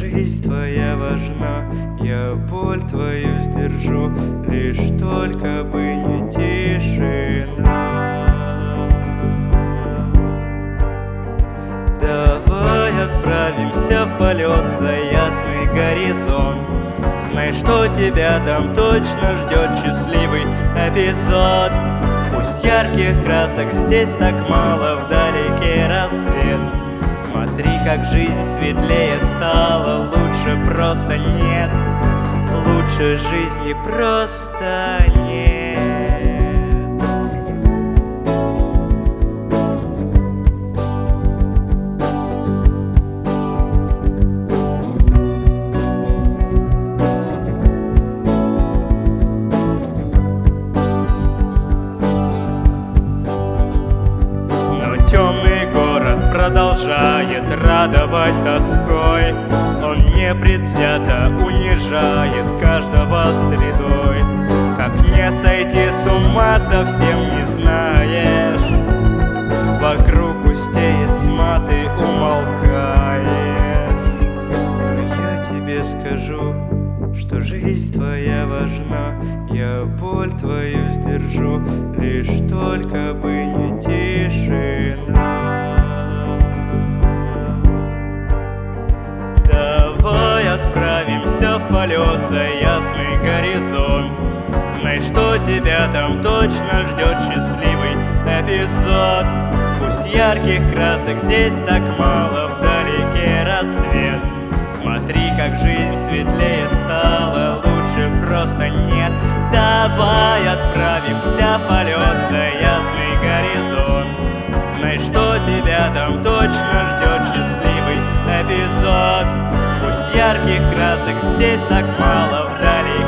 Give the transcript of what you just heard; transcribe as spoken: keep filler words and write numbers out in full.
жизнь твоя важна, я боль твою сдержу, лишь только бы не тишина. Давай отправимся в полет за ясный горизонт. Знай, что тебя там точно ждет счастливый эпизод. Пусть ярких красок здесь так мало, вдалеке рассвет. Смотри, как жизнь светлее стала, лучше просто нет. Лучше жизни просто нет. Темный город продолжает радовать тоской. Он непредвзято унижает каждого средой. Как не сойти с ума, совсем не знаешь. Вокруг густеет тьма, ты умолкаешь. Но я тебе скажу, что жизнь твоя важна, я боль твою сдержу, лишь только бы не тишина. Давай отправимся в полет за ясный горизонт. Знай, что тебя там точно ждет счастливый эпизод. Пусть ярких красок здесь так мало, вдалеке рассвет. Смотри, как жизнь светлее стала, лучше просто нет. Давай отправимся в полет за ясный горизонт. Знай, что тебя там точно ждет счастливый эпизод. Пусть ярких красок здесь так мало, вдали